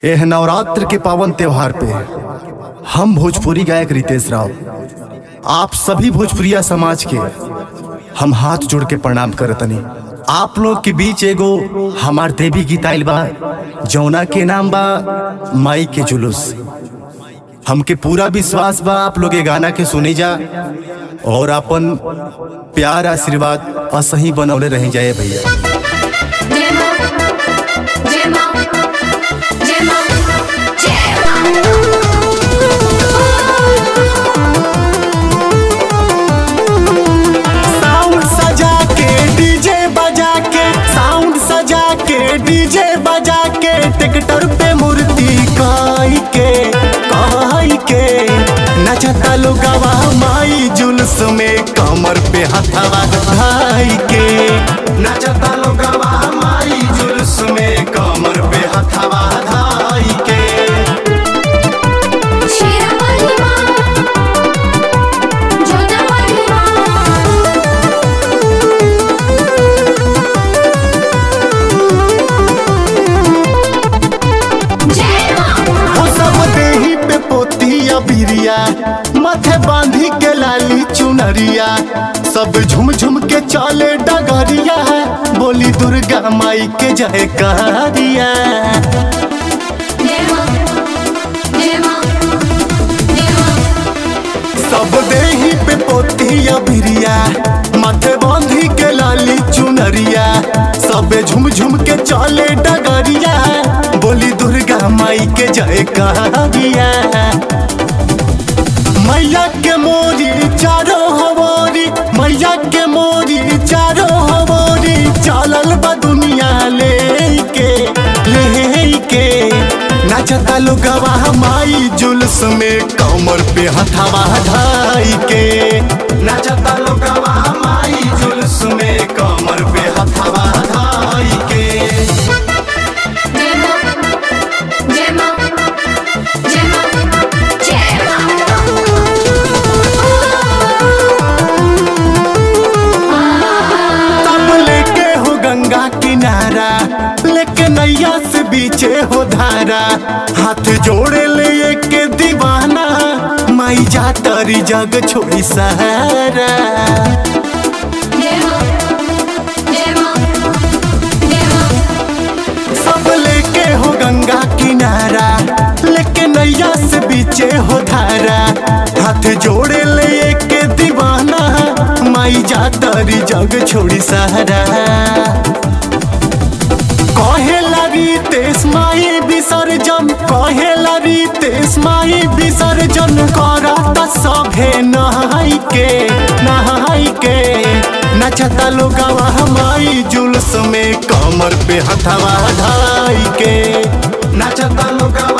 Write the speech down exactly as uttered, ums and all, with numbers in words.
यह नवरात्र के पावन त्योहार पे हम भोजपुरी गायक रितेश राव आप सभी भोजपुरिया समाज के हम हाथ जोड़ के प्रणाम करतनी। आप लोग के बीच एगो हमार देवी गीत आइल बा जौना के नाम बा माई के जुलूस। हमके पूरा विश्वास बा आप लोग ये गाना के सुनी जा और अपन प्यार आशीर्वाद असही बनौले रह जाए भैया। साउंड सजा के डीजे बजा के साउंड सजा के डीजे बजा के ट्रैक्टर पे मूर्ति काई के काई के नचता लोगवा माई जुलूस में कमर पे हथवा भाई के नचता लोगवा माई जुलूस में कमर पे हथवा भाई के। बिरिया माथे बांधी के लाली चुनरिया सब झुम झुम के चले डगरिया बोली दुर्गा माई के जय कहरिया। सब देही पे पोतिया बिरिया माथे बांधी के लाली चुनरिया सब झुम झुम के चले डगरिया बोली दुर्गा माई के जय कहरिया। मैया के मोरी चारो हमारी मैया के मोरी चारो हमारी चलल बा दुनिया लेके लेके नचता लोगवा माई जुलूस में कमर पे हथवा धाई के नचता लोगवा माई जुलूस में कमर पे हथवा धाई के। किनारा लेके नैया से बीचे हो धारा हाथ जोड़े ले के दीवाना माई जा तरी जग छोड़ी सहारा। सब लेके हो गंगा किनारा लेके नैया से बीचे हो धारा हाथ जोड़े ले के दीवाना माई जा तरी जग छोड़ी सहारा। कहेला रितेश माई विसर्जन कहेला रितेश माई विसर्जन करता सभे नहाई के नहाई के नचता लोगवा माई जुलूस में कमर पे हथवा धाई के नचता लोगवा